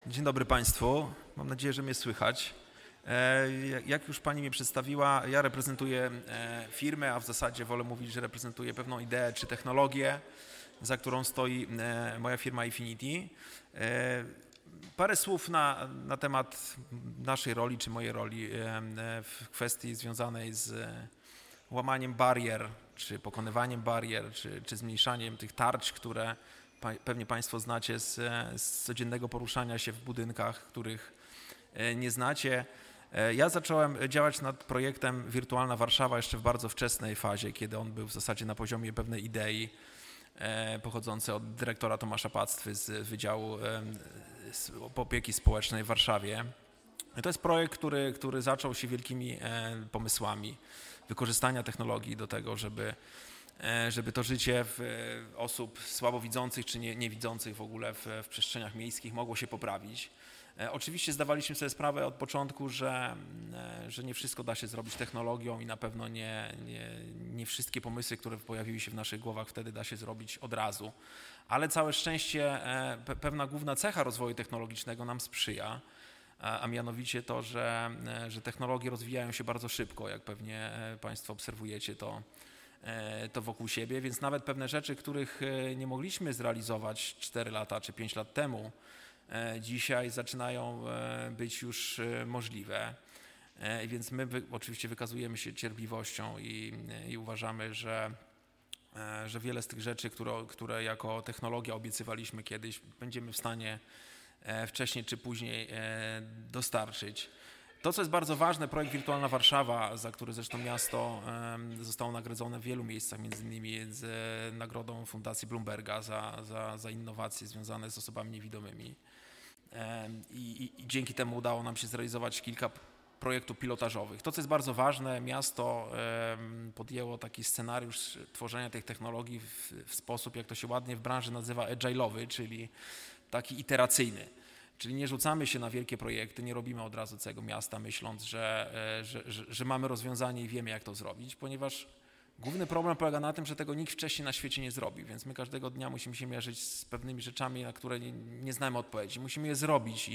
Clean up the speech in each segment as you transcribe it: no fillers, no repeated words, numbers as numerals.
Dzień dobry Państwu. Mam nadzieję, że mnie słychać. Jak już Pani mnie przedstawiła, ja reprezentuję firmę, a w zasadzie wolę mówić, że reprezentuję pewną ideę czy technologię, za którą stoi moja firma Efinity. Parę słów na temat naszej roli czy mojej roli w kwestii związanej z łamaniem barier, czy pokonywaniem barier, czy zmniejszaniem tych tarć, które pewnie Państwo znacie z codziennego poruszania się w budynkach, których nie znacie. Ja zacząłem działać nad projektem Wirtualna Warszawa jeszcze w bardzo wczesnej fazie, kiedy on był w zasadzie na poziomie pewnej idei pochodzącej od dyrektora Tomasza Pactwy z Wydziału Opieki Społecznej w Warszawie. I to jest projekt, który zaczął się wielkimi pomysłami wykorzystania technologii do tego, żeby to życie osób słabowidzących czy niewidzących w ogóle w przestrzeniach miejskich mogło się poprawić. Oczywiście zdawaliśmy sobie sprawę od początku, że nie wszystko da się zrobić technologią i na pewno nie wszystkie pomysły, które pojawiły się w naszych głowach wtedy da się zrobić od razu. Ale całe szczęście pewna główna cecha rozwoju technologicznego nam sprzyja, a mianowicie to, że technologie rozwijają się bardzo szybko, jak pewnie Państwo obserwujecie to wokół siebie, więc nawet pewne rzeczy, których nie mogliśmy zrealizować 4 lata czy 5 lat temu, dzisiaj zaczynają być już możliwe. Więc my oczywiście wykazujemy się cierpliwością i uważamy, że wiele z tych rzeczy, które jako technologia obiecywaliśmy kiedyś, będziemy w stanie wcześniej czy później dostarczyć. To, co jest bardzo ważne, projekt Wirtualna Warszawa, za który zresztą miasto zostało nagrodzone w wielu miejscach, między innymi z nagrodą Fundacji Bloomberga za innowacje związane z osobami niewidomymi. I dzięki temu udało nam się zrealizować kilka projektów pilotażowych. To, co jest bardzo ważne, miasto podjęło taki scenariusz tworzenia tych technologii w sposób, jak to się ładnie w branży nazywa, agile'owy, czyli taki iteracyjny. Czyli nie rzucamy się na wielkie projekty, nie robimy od razu całego miasta, myśląc, że mamy rozwiązanie i wiemy, jak to zrobić, ponieważ główny problem polega na tym, że tego nikt wcześniej na świecie nie zrobi, więc my każdego dnia musimy się mierzyć z pewnymi rzeczami, na które nie znamy odpowiedzi. Musimy je zrobić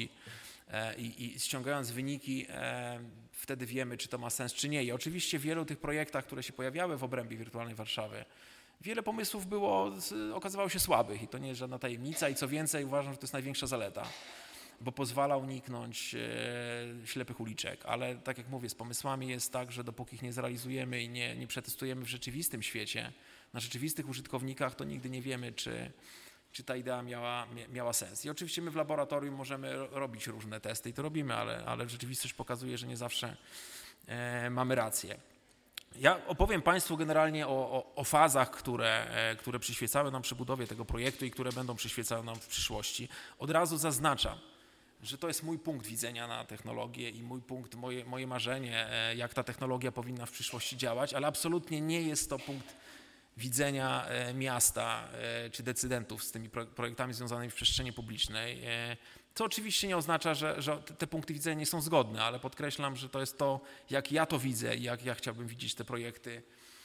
i ściągając wyniki, wtedy wiemy, czy to ma sens, czy nie. I oczywiście w wielu tych projektach, które się pojawiały w obrębie Wirtualnej Warszawy, wiele pomysłów okazywało się słabych i to nie jest żadna tajemnica i co więcej uważam, że to jest największa zaleta, bo pozwala uniknąć ślepych uliczek, ale tak jak mówię, z pomysłami jest tak, że dopóki ich nie zrealizujemy i nie przetestujemy w rzeczywistym świecie, na rzeczywistych użytkownikach, to nigdy nie wiemy, czy ta idea miała sens. I oczywiście my w laboratorium możemy robić różne testy i to robimy, ale rzeczywistość pokazuje, że nie zawsze mamy rację. Ja opowiem Państwu generalnie o fazach, które przyświecały nam przy budowie tego projektu i które będą przyświecały nam w przyszłości. Od razu zaznaczam, że to jest mój punkt widzenia na technologię i mój punkt, moje marzenie, jak ta technologia powinna w przyszłości działać, ale absolutnie nie jest to punkt widzenia miasta czy decydentów z tymi projektami związanymi w przestrzeni publicznej. Co oczywiście nie oznacza, że te punkty widzenia nie są zgodne, ale podkreślam, że to jest to, jak ja to widzę i jak ja chciałbym widzieć te projekty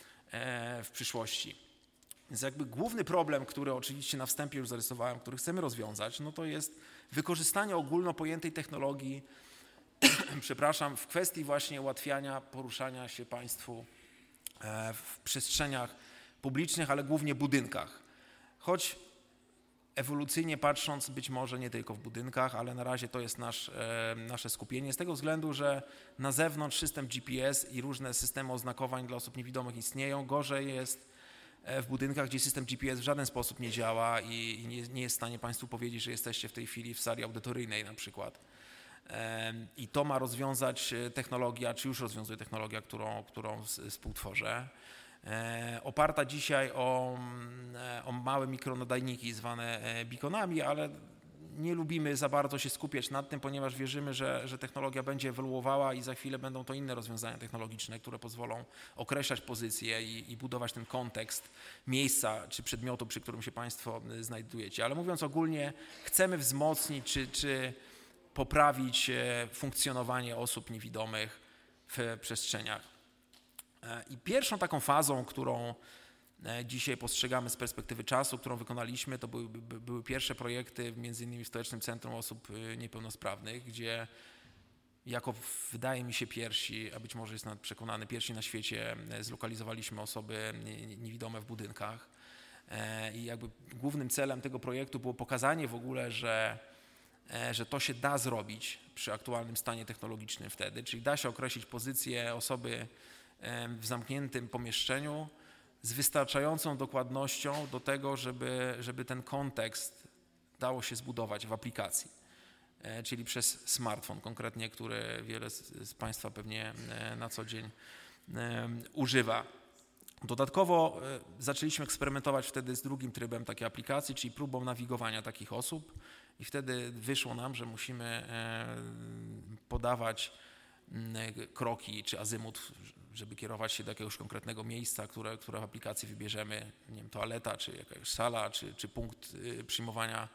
w przyszłości. Więc jakby główny problem, który oczywiście na wstępie już zarysowałem, który chcemy rozwiązać, no to jest wykorzystanie ogólno pojętej technologii, w kwestii właśnie ułatwiania poruszania się Państwu w przestrzeniach publicznych, ale głównie budynkach. Choć ewolucyjnie patrząc, być może nie tylko w budynkach, ale na razie to jest nasze skupienie, z tego względu, że na zewnątrz system GPS i różne systemy oznakowań dla osób niewidomych istnieją. Gorzej jest w budynkach, gdzie system GPS w żaden sposób nie działa i nie jest w stanie Państwu powiedzieć, że jesteście w tej chwili w sali audytoryjnej na przykład. I to ma rozwiązać technologia, czy już rozwiązuje technologia, którą współtworzę. Oparta dzisiaj o małe mikronadajniki zwane beaconami, ale nie lubimy za bardzo się skupiać nad tym, ponieważ wierzymy, że technologia będzie ewoluowała i za chwilę będą to inne rozwiązania technologiczne, które pozwolą określać pozycję i budować ten kontekst miejsca czy przedmiotu, przy którym się Państwo znajdujecie. Ale mówiąc ogólnie, chcemy wzmocnić czy poprawić funkcjonowanie osób niewidomych w przestrzeniach. I pierwszą taką fazą, dzisiaj postrzegamy z perspektywy czasu, którą wykonaliśmy. To były pierwsze projekty, między innymi w Stołecznym Centrum Osób Niepełnosprawnych, gdzie jako, wydaje mi się, pierwsi, a być może jest nawet przekonany, pierwsi na świecie zlokalizowaliśmy osoby niewidome w budynkach. I jakby głównym celem tego projektu było pokazanie w ogóle, że to się da zrobić przy aktualnym stanie technologicznym wtedy, czyli da się określić pozycję osoby w zamkniętym pomieszczeniu z wystarczającą dokładnością do tego, żeby ten kontekst dało się zbudować w aplikacji, czyli przez smartfon konkretnie, który wiele z Państwa pewnie na co dzień używa. Dodatkowo zaczęliśmy eksperymentować wtedy z drugim trybem takiej aplikacji, czyli próbą nawigowania takich osób i wtedy wyszło nam, że musimy podawać kroki czy azymut, żeby kierować się do jakiegoś konkretnego miejsca, które w aplikacji wybierzemy, nie wiem, toaleta, czy jakaś sala, czy punkt przyjmowania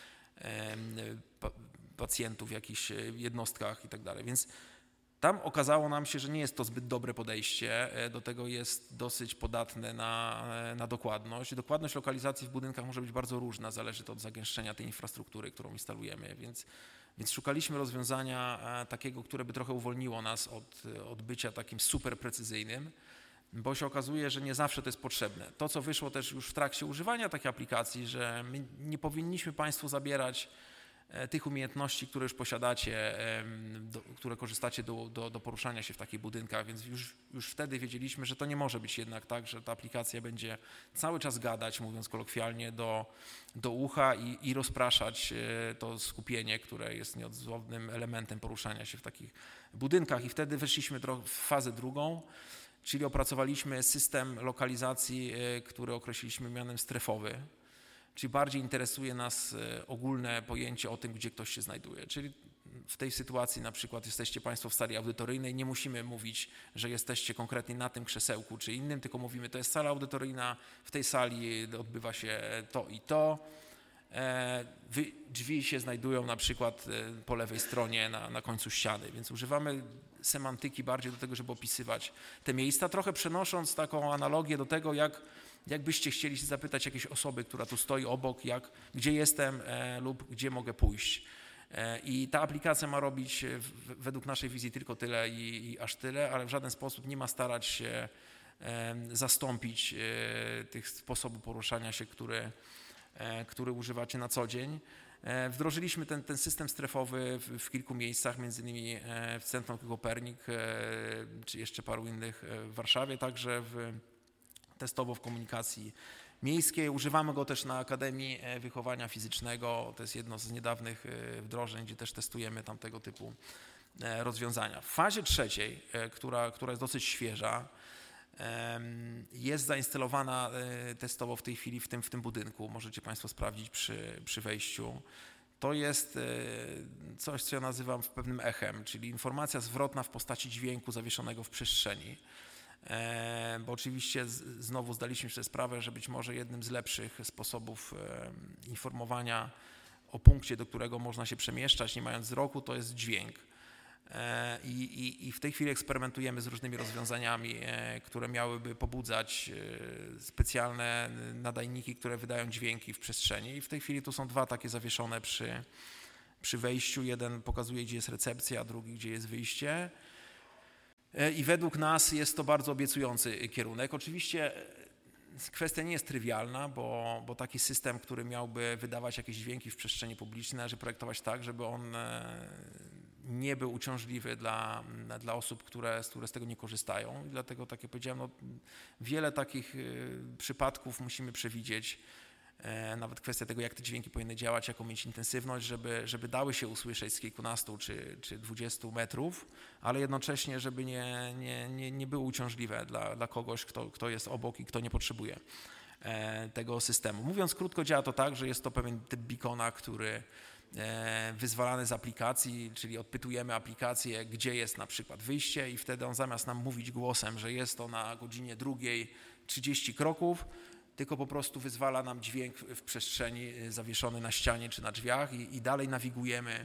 pacjentów w jakichś jednostkach i tak dalej. Więc tam okazało nam się, że nie jest to zbyt dobre podejście, do tego jest dosyć podatne na dokładność. Dokładność lokalizacji w budynkach może być bardzo różna, zależy to od zagęszczenia tej infrastruktury, którą instalujemy, więc szukaliśmy rozwiązania takiego, które by trochę uwolniło nas od bycia takim super precyzyjnym, bo się okazuje, że nie zawsze to jest potrzebne. To, co wyszło też już w trakcie używania takiej aplikacji, że my nie powinniśmy Państwu zabierać tych umiejętności, które już posiadacie, które korzystacie do poruszania się w takich budynkach, więc już wtedy wiedzieliśmy, że to nie może być jednak tak, że ta aplikacja będzie cały czas gadać, mówiąc kolokwialnie, do ucha i rozpraszać to skupienie, które jest nieodzownym elementem poruszania się w takich budynkach. I wtedy weszliśmy trochę w fazę drugą, czyli opracowaliśmy system lokalizacji, który określiliśmy mianem strefowy. Czyli bardziej interesuje nas ogólne pojęcie o tym, gdzie ktoś się znajduje. Czyli w tej sytuacji na przykład jesteście Państwo w sali audytoryjnej, nie musimy mówić, że jesteście konkretnie na tym krzesełku czy innym, tylko mówimy, to jest sala audytoryjna, w tej sali odbywa się to i to. Drzwi się znajdują na przykład po lewej stronie na końcu ściany, więc używamy semantyki bardziej do tego, żeby opisywać te miejsca, trochę przenosząc taką analogię do tego, jakbyście chcieli się zapytać jakiejś osoby, która tu stoi obok, gdzie jestem lub gdzie mogę pójść. I ta aplikacja ma robić według naszej wizji tylko tyle i aż tyle, ale w żaden sposób nie ma starać się zastąpić tych sposobów poruszania się, który używacie na co dzień. Wdrożyliśmy ten system strefowy w kilku miejscach, między innymi w Centrum Kopernik, czy jeszcze paru innych w Warszawie, także testowo w komunikacji miejskiej. Używamy go też na Akademii Wychowania Fizycznego. To jest jedno z niedawnych wdrożeń, gdzie też testujemy tam tego typu rozwiązania. W fazie trzeciej, która jest dosyć świeża, jest zainstalowana testowo w tej chwili w tym budynku. Możecie Państwo sprawdzić przy wejściu. To jest coś, co ja nazywam pewnym echem, czyli informacja zwrotna w postaci dźwięku zawieszonego w przestrzeni. Bo oczywiście znowu zdaliśmy sobie sprawę, że być może jednym z lepszych sposobów informowania o punkcie, do którego można się przemieszczać, nie mając wzroku, to jest dźwięk. I w tej chwili eksperymentujemy z różnymi rozwiązaniami, które miałyby pobudzać specjalne nadajniki, które wydają dźwięki w przestrzeni. I w tej chwili tu są dwa takie zawieszone przy wejściu. Jeden pokazuje, gdzie jest recepcja, a drugi, gdzie jest wyjście. I według nas jest to bardzo obiecujący kierunek. Oczywiście kwestia nie jest trywialna, bo taki system, który miałby wydawać jakieś dźwięki w przestrzeni publicznej, należy projektować tak, żeby on nie był uciążliwy dla osób, które z tego nie korzystają. I dlatego, tak jak powiedziałem, wiele takich przypadków musimy przewidzieć. Nawet kwestia tego, jak te dźwięki powinny działać, jaką mieć intensywność, żeby dały się usłyszeć z kilkunastu czy 20 metrów, ale jednocześnie, żeby nie były uciążliwe dla kogoś, kto jest obok i kto nie potrzebuje tego systemu. Mówiąc krótko, działa to tak, że jest to pewien typ beacona, który wyzwalany z aplikacji, czyli odpytujemy aplikację, gdzie jest na przykład wyjście i wtedy on zamiast nam mówić głosem, że jest to na godzinie 2:30 kroków, tylko po prostu wyzwala nam dźwięk w przestrzeni zawieszony na ścianie czy na drzwiach i dalej nawigujemy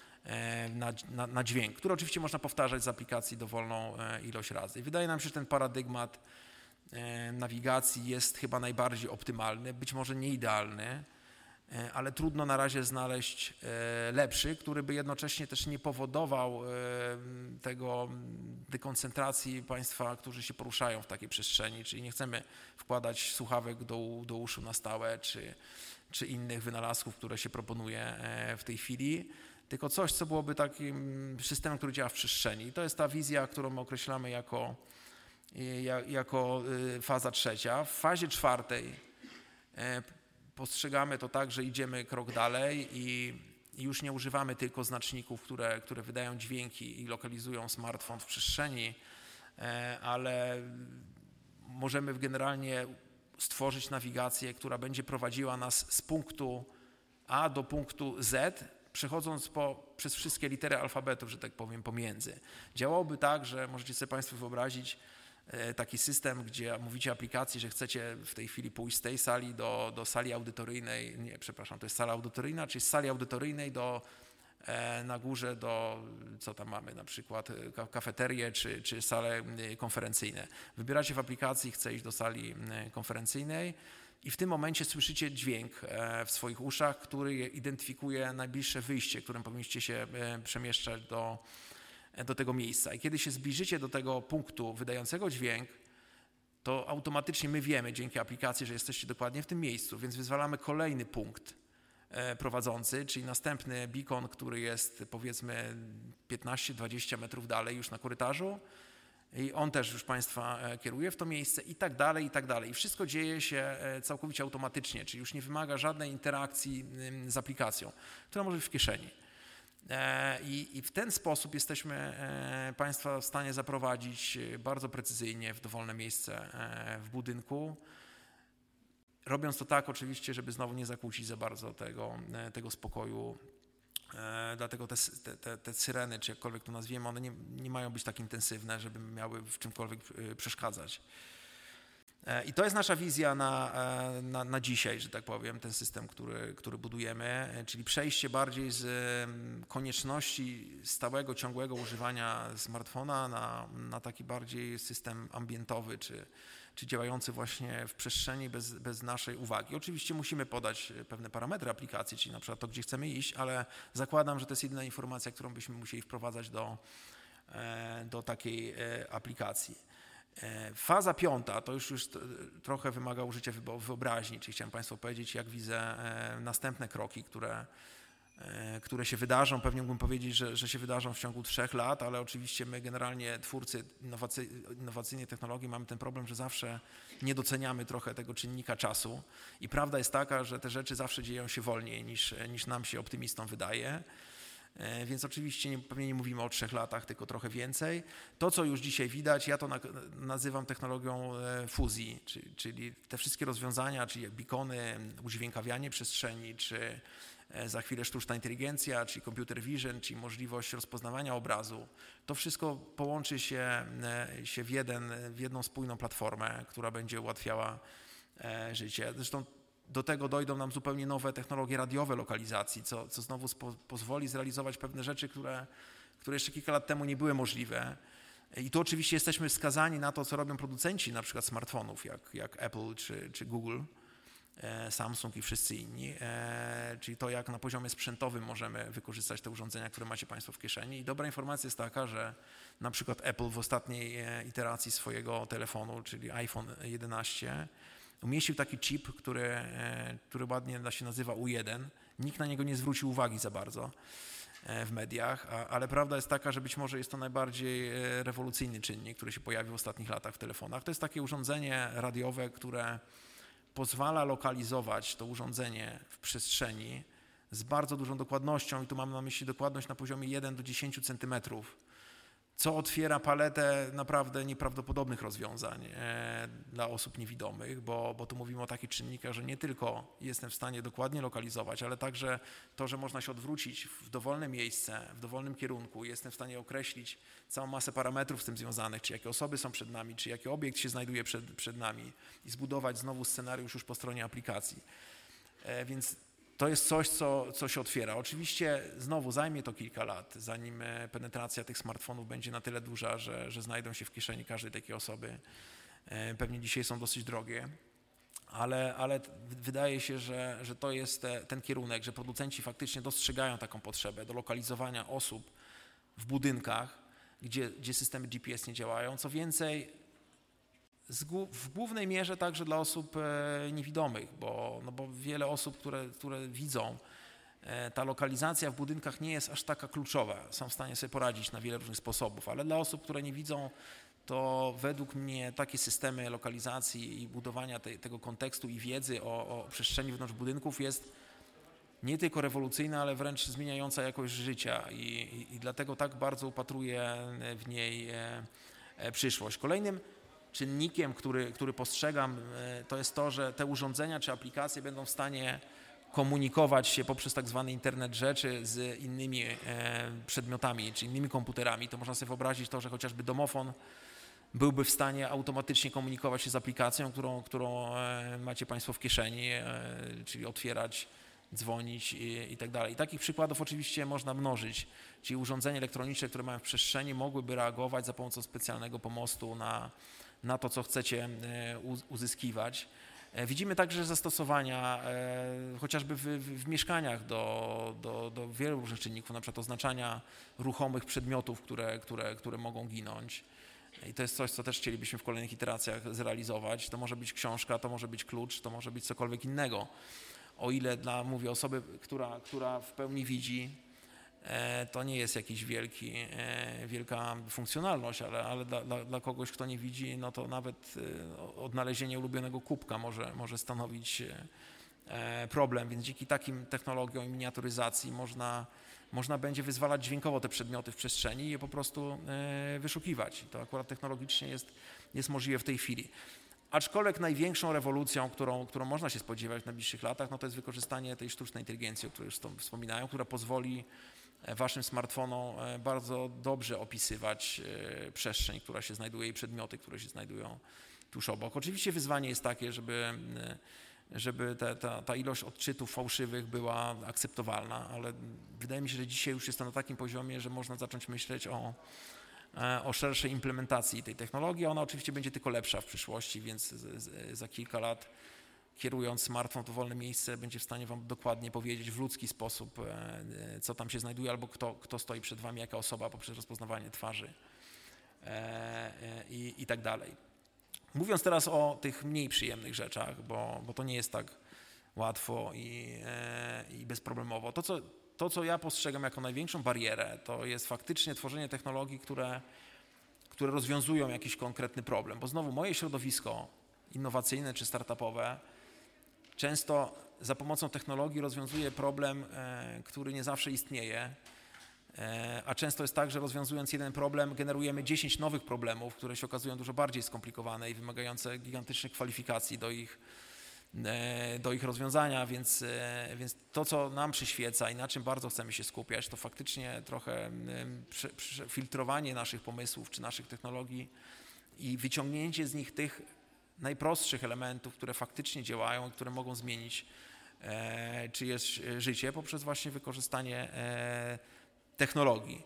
na dźwięk, który oczywiście można powtarzać z aplikacji dowolną ilość razy. I wydaje nam się, że ten paradygmat nawigacji jest chyba najbardziej optymalny, być może nie idealny, ale trudno na razie znaleźć lepszy, który by jednocześnie też nie powodował tej koncentracji państwa, którzy się poruszają w takiej przestrzeni, czyli nie chcemy wkładać słuchawek do uszu na stałe, czy innych wynalazków, które się proponuje w tej chwili, tylko coś, co byłoby takim systemem, który działa w przestrzeni. I to jest ta wizja, którą określamy jako faza trzecia. W fazie czwartej postrzegamy to tak, że idziemy krok dalej i już nie używamy tylko znaczników, które wydają dźwięki i lokalizują smartfon w przestrzeni, ale możemy generalnie stworzyć nawigację, która będzie prowadziła nas z punktu A do punktu Z, przechodząc przez wszystkie litery alfabetu, że tak powiem, pomiędzy. Działałoby tak, że możecie sobie Państwo wyobrazić taki system, gdzie mówicie aplikacji, że chcecie w tej chwili pójść z tej sali do sali audytoryjnej, nie, przepraszam, to jest sala audytoryjna, czyli z sali audytoryjnej na górze co tam mamy, na przykład kafeterię czy sale konferencyjne. Wybieracie w aplikacji, chcę iść do sali konferencyjnej i w tym momencie słyszycie dźwięk w swoich uszach, który identyfikuje najbliższe wyjście, którym powinniście się przemieszczać do tego miejsca. I kiedy się zbliżycie do tego punktu wydającego dźwięk, to automatycznie my wiemy dzięki aplikacji, że jesteście dokładnie w tym miejscu, więc wyzwalamy kolejny punkt prowadzący, czyli następny beacon, który jest powiedzmy 15-20 metrów dalej już na korytarzu i on też już Państwa kieruje w to miejsce i tak dalej, i tak dalej. I wszystko dzieje się całkowicie automatycznie, czyli już nie wymaga żadnej interakcji z aplikacją, która może być w kieszeni. I w ten sposób jesteśmy Państwa w stanie zaprowadzić bardzo precyzyjnie w dowolne miejsce w budynku, robiąc to tak oczywiście, żeby znowu nie zakłócić za bardzo tego spokoju. Dlatego te syreny, czy jakkolwiek to nazwiemy, one nie mają być tak intensywne, żeby miały w czymkolwiek przeszkadzać. I to jest nasza wizja na dzisiaj, że tak powiem, ten system, który budujemy, czyli przejście bardziej z konieczności stałego, ciągłego używania smartfona na taki bardziej system ambientowy, czy działający właśnie w przestrzeni bez naszej uwagi. Oczywiście musimy podać pewne parametry aplikacji, czyli na przykład to, gdzie chcemy iść, ale zakładam, że to jest jedyna informacja, którą byśmy musieli wprowadzać do takiej aplikacji. Faza piąta to już trochę wymaga użycia wyobraźni, czyli chciałem Państwu powiedzieć, jak widzę następne kroki, które się wydarzą. Pewnie mógłbym powiedzieć, że się wydarzą w ciągu 3 lat, ale oczywiście my generalnie twórcy innowacyjnej technologii mamy ten problem, że zawsze nie doceniamy trochę tego czynnika czasu i prawda jest taka, że te rzeczy zawsze dzieją się wolniej niż nam się optymistom wydaje. Więc oczywiście pewnie nie mówimy o 3 latach, tylko trochę więcej. To, co już dzisiaj widać, ja to nazywam technologią fuzji, czyli te wszystkie rozwiązania, czyli jak beacony, udźwiękawianie przestrzeni, czy za chwilę sztuczna inteligencja, czyli computer vision, czyli możliwość rozpoznawania obrazu. To wszystko połączy się w jedną spójną platformę, która będzie ułatwiała życie. Zresztą do tego dojdą nam zupełnie nowe technologie radiowe lokalizacji, co znowu pozwoli zrealizować pewne rzeczy, które jeszcze kilka lat temu nie były możliwe. I tu oczywiście jesteśmy skazani na to, co robią producenci na przykład smartfonów, jak Apple czy Google, Samsung i wszyscy inni, czyli to, jak na poziomie sprzętowym możemy wykorzystać te urządzenia, które macie Państwo w kieszeni. I dobra informacja jest taka, że na przykład Apple w ostatniej iteracji swojego telefonu, czyli iPhone 11, umieścił taki chip, który ładnie się nazywa U1. Nikt na niego nie zwrócił uwagi za bardzo w mediach, ale prawda jest taka, że być może jest to najbardziej rewolucyjny czynnik, który się pojawił w ostatnich latach w telefonach. To jest takie urządzenie radiowe, które pozwala lokalizować to urządzenie w przestrzeni z bardzo dużą dokładnością i tu mam na myśli dokładność na poziomie 1 do 10 centymetrów, co otwiera paletę naprawdę nieprawdopodobnych rozwiązań dla osób niewidomych, bo tu mówimy o takich czynnikach, że nie tylko jestem w stanie dokładnie lokalizować, ale także to, że można się odwrócić w dowolne miejsce, w dowolnym kierunku, jestem w stanie określić całą masę parametrów z tym związanych, czy jakie osoby są przed nami, czy jaki obiekt się znajduje przed nami i zbudować znowu scenariusz już po stronie aplikacji. Więc to jest coś, co się otwiera. Oczywiście znowu zajmie to kilka lat, zanim penetracja tych smartfonów będzie na tyle duża, że znajdą się w kieszeni każdej takiej osoby Pewnie dzisiaj są dosyć drogie, ale wydaje się, że to jest ten kierunek, że producenci faktycznie dostrzegają taką potrzebę do lokalizowania osób w budynkach, gdzie systemy GPS nie działają. Co więcej, w głównej mierze także dla osób niewidomych, bo wiele osób, które widzą, ta lokalizacja w budynkach nie jest aż taka kluczowa. Są w stanie sobie poradzić na wiele różnych sposobów, ale dla osób, które nie widzą, to według mnie takie systemy lokalizacji i budowania tego kontekstu i wiedzy o przestrzeni wewnątrz budynków jest nie tylko rewolucyjna, ale wręcz zmieniająca jakość życia i dlatego tak bardzo upatruję w niej przyszłość. Kolejnym czynnikiem, który postrzegam, to jest to, że te urządzenia czy aplikacje będą w stanie komunikować się poprzez tak zwany internet rzeczy z innymi przedmiotami czy innymi komputerami. To można sobie wyobrazić to, że chociażby domofon byłby w stanie automatycznie komunikować się z aplikacją, którą macie Państwo w kieszeni, czyli otwierać, dzwonić i tak dalej. Takich przykładów oczywiście można mnożyć, czyli urządzenia elektroniczne, które mają w przestrzeni, mogłyby reagować za pomocą specjalnego pomostu na to, co chcecie uzyskiwać. Widzimy także zastosowania chociażby w mieszkaniach do wielu różnych czynników, na przykład oznaczania ruchomych przedmiotów, które mogą ginąć. I to jest coś, co też chcielibyśmy w kolejnych iteracjach zrealizować. To może być książka, to może być klucz, to może być cokolwiek innego. O ile mówię, osoby, która w pełni widzi, to nie jest jakiś wielka funkcjonalność, ale dla kogoś, kto nie widzi, no to nawet odnalezienie ulubionego kubka może stanowić problem, więc dzięki takim technologiom i miniaturyzacji można będzie wyzwalać dźwiękowo te przedmioty w przestrzeni i je po prostu wyszukiwać. I to akurat technologicznie jest możliwe w tej chwili. Aczkolwiek największą rewolucją, którą można się spodziewać w najbliższych latach, no to jest wykorzystanie tej sztucznej inteligencji, o której już wspominają, która pozwoli waszym smartfonom bardzo dobrze opisywać przestrzeń, która się znajduje i przedmioty, które się znajdują tuż obok. Oczywiście wyzwanie jest takie, żeby ta ilość odczytów fałszywych była akceptowalna, ale wydaje mi się, że dzisiaj już jest to na takim poziomie, że można zacząć myśleć o szerszej implementacji tej technologii. Ona oczywiście będzie tylko lepsza w przyszłości, więc za kilka lat kierując smartfon w dowolne miejsce będzie w stanie wam dokładnie powiedzieć w ludzki sposób, co tam się znajduje albo kto stoi przed wami, jaka osoba poprzez rozpoznawanie twarzy i tak dalej. Mówiąc teraz o tych mniej przyjemnych rzeczach, bo to nie jest tak łatwo i bezproblemowo. To, co ja postrzegam jako największą barierę, to jest faktycznie tworzenie technologii, które rozwiązują jakiś konkretny problem. Bo znowu moje środowisko innowacyjne czy startupowe często za pomocą technologii rozwiązuje problem, który nie zawsze istnieje, a często jest tak, że rozwiązując jeden problem generujemy 10 nowych problemów, które się okazują dużo bardziej skomplikowane i wymagające gigantycznych kwalifikacji do ich rozwiązania, więc to, co nam przyświeca i na czym bardzo chcemy się skupiać, to faktycznie trochę filtrowanie naszych pomysłów czy naszych technologii i wyciągnięcie z nich tych najprostszych elementów, które faktycznie działają i które mogą zmienić czyjeś życie poprzez właśnie wykorzystanie technologii.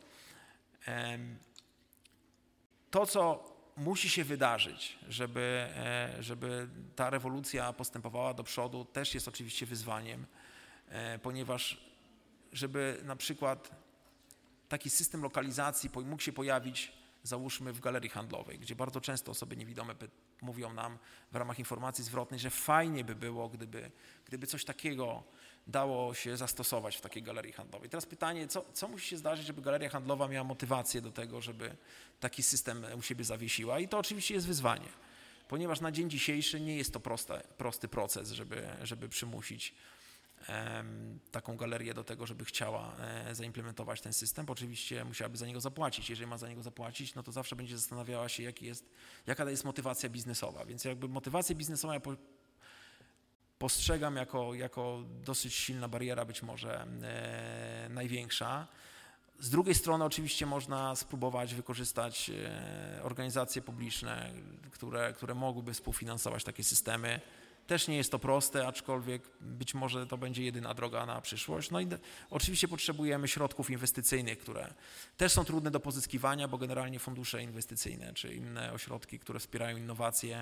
To, co musi się wydarzyć, żeby ta rewolucja postępowała do przodu, też jest oczywiście wyzwaniem, ponieważ żeby na przykład taki system lokalizacji mógł się pojawić, załóżmy, w galerii handlowej, gdzie bardzo często osoby niewidome mówią nam w ramach informacji zwrotnej, że fajnie by było, gdyby coś takiego dało się zastosować w takiej galerii handlowej. Teraz pytanie, co musi się zdarzyć, żeby galeria handlowa miała motywację do tego, żeby taki system u siebie zawiesiła, i to oczywiście jest wyzwanie, ponieważ na dzień dzisiejszy nie jest to prosty proces, żeby przymusić taką galerię do tego, żeby chciała zaimplementować ten system, bo oczywiście musiałaby za niego zapłacić. Jeżeli ma za niego zapłacić, no to zawsze będzie zastanawiała się, jaka jest motywacja biznesowa. Więc jakby motywację biznesową ja postrzegam jako dosyć silna bariera, być może największa. Z drugiej strony oczywiście można spróbować wykorzystać organizacje publiczne, które mogłyby współfinansować takie systemy. Też nie jest to proste, aczkolwiek być może to będzie jedyna droga na przyszłość. No i oczywiście potrzebujemy środków inwestycyjnych, które też są trudne do pozyskiwania, bo generalnie fundusze inwestycyjne czy inne ośrodki, które wspierają innowacje,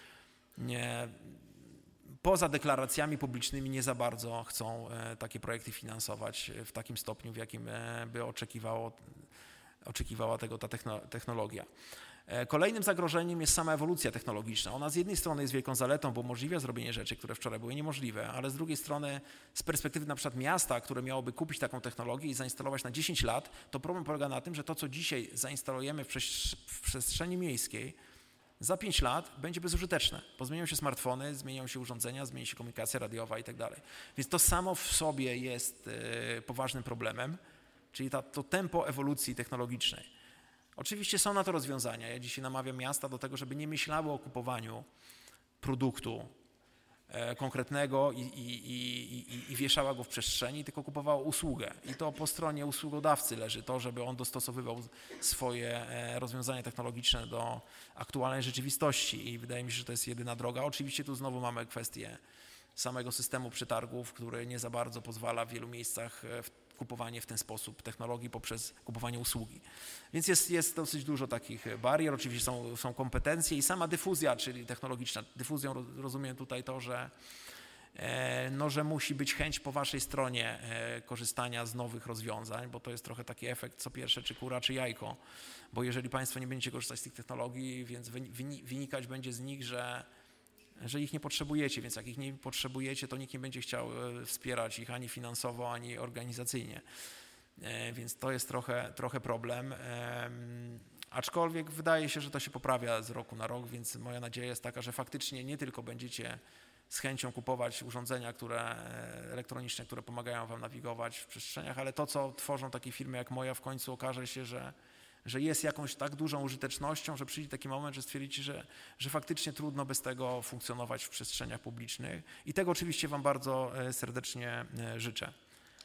poza deklaracjami publicznymi nie za bardzo chcą takie projekty finansować w takim stopniu, w jakim by oczekiwała tego ta technologia. Kolejnym zagrożeniem jest sama ewolucja technologiczna. Ona z jednej strony jest wielką zaletą, bo umożliwia zrobienie rzeczy, które wczoraj były niemożliwe, ale z drugiej strony z perspektywy na przykład miasta, które miałoby kupić taką technologię i zainstalować na 10 lat, to problem polega na tym, że to, co dzisiaj zainstalujemy w przestrzeni miejskiej, za 5 lat będzie bezużyteczne, bo zmienią się smartfony, zmienią się urządzenia, zmieni się komunikacja radiowa i tak dalej. Więc to samo w sobie jest poważnym problemem, czyli to tempo ewolucji technologicznej. Oczywiście są na to rozwiązania. Ja dzisiaj namawiam miasta do tego, żeby nie myślały o kupowaniu produktu konkretnego i wieszała go w przestrzeni, tylko kupowała usługę. I to po stronie usługodawcy leży to, żeby on dostosowywał swoje rozwiązania technologiczne do aktualnej rzeczywistości i wydaje mi się, że to jest jedyna droga. Oczywiście tu znowu mamy kwestię samego systemu przetargów, który nie za bardzo pozwala w wielu miejscach kupowanie w ten sposób technologii poprzez kupowanie usługi. Więc jest dosyć dużo takich barier, oczywiście są kompetencje i sama dyfuzja, czyli technologiczna. Dyfuzją rozumiem tutaj to, że musi być chęć po waszej stronie korzystania z nowych rozwiązań, bo to jest trochę taki efekt, co pierwsze, czy kura, czy jajko, bo jeżeli państwo nie będziecie korzystać z tych technologii, więc wynikać będzie z nich, że ich nie potrzebujecie, więc jak ich nie potrzebujecie, to nikt nie będzie chciał wspierać ich ani finansowo, ani organizacyjnie. Więc to jest trochę problem. Aczkolwiek wydaje się, że to się poprawia z roku na rok, więc moja nadzieja jest taka, że faktycznie nie tylko będziecie z chęcią kupować urządzenia elektroniczne, które pomagają wam nawigować w przestrzeniach, ale to, co tworzą takie firmy jak moja, w końcu okaże się, że jest jakąś tak dużą użytecznością, że przyjdzie taki moment, że stwierdzicie, że faktycznie trudno bez tego funkcjonować w przestrzeniach publicznych i tego oczywiście wam bardzo serdecznie życzę.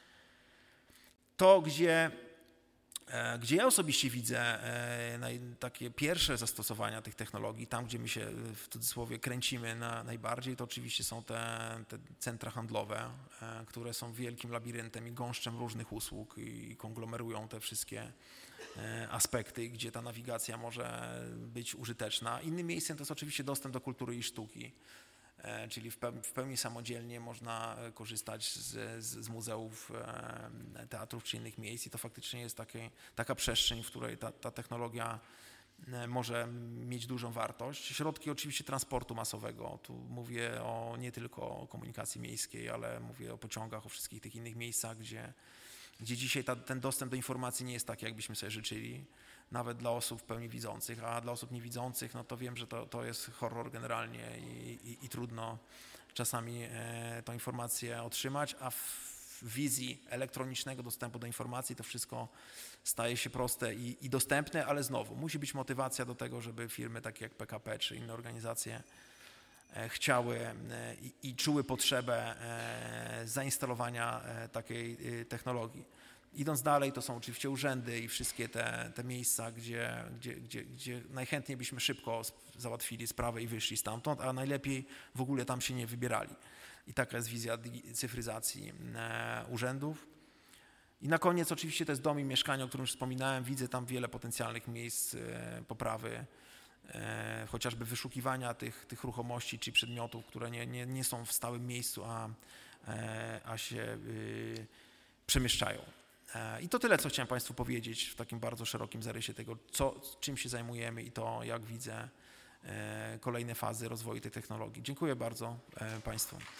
To, gdzie ja osobiście widzę takie pierwsze zastosowania tych technologii, tam gdzie my się w cudzysłowie kręcimy najbardziej, to oczywiście są te centra handlowe, które są wielkim labiryntem i gąszczem różnych usług i konglomerują te wszystkie aspekty, gdzie ta nawigacja może być użyteczna. Innym miejscem to jest oczywiście dostęp do kultury i sztuki, czyli w pełni samodzielnie można korzystać z muzeów, teatrów czy innych miejsc i to faktycznie jest taka przestrzeń, w której ta technologia może mieć dużą wartość. Środki oczywiście transportu masowego, tu mówię nie tylko o komunikacji miejskiej, ale mówię o pociągach, o wszystkich tych innych miejscach, gdzie dzisiaj ten dostęp do informacji nie jest taki, jakbyśmy sobie życzyli, nawet dla osób w pełni widzących, a dla osób niewidzących, no to wiem, że to jest horror generalnie i trudno czasami tą informację otrzymać, a w wizji elektronicznego dostępu do informacji to wszystko staje się proste i dostępne, ale znowu musi być motywacja do tego, żeby firmy takie jak PKP czy inne organizacje chciały i czuły potrzebę zainstalowania takiej technologii. Idąc dalej, to są oczywiście urzędy i wszystkie te miejsca, gdzie najchętniej byśmy szybko załatwili sprawę i wyszli stamtąd, a najlepiej w ogóle tam się nie wybierali. I taka jest wizja cyfryzacji urzędów. I na koniec oczywiście to jest dom i mieszkanie, o którym już wspominałem. Widzę tam wiele potencjalnych miejsc poprawy, chociażby wyszukiwania tych ruchomości czy przedmiotów, które nie są w stałym miejscu, a się przemieszczają. I to tyle, co chciałem Państwu powiedzieć w takim bardzo szerokim zarysie tego, czym się zajmujemy i to, jak widzę kolejne fazy rozwoju tej technologii. Dziękuję bardzo Państwu.